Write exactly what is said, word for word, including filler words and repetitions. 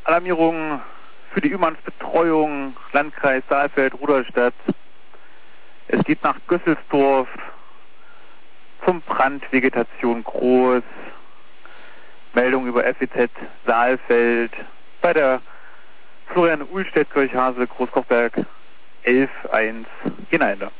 Alarmierung für die Ümannsbetreuung, Landkreis Saalfeld-Rudolstadt. Es geht nach Gösselsdorf zum Brand, Vegetation groß. Meldung über F E Z Saalfeld bei der Florian-Uhlstedt-Kirchhase, Großkochberg elf eins Gemeinde.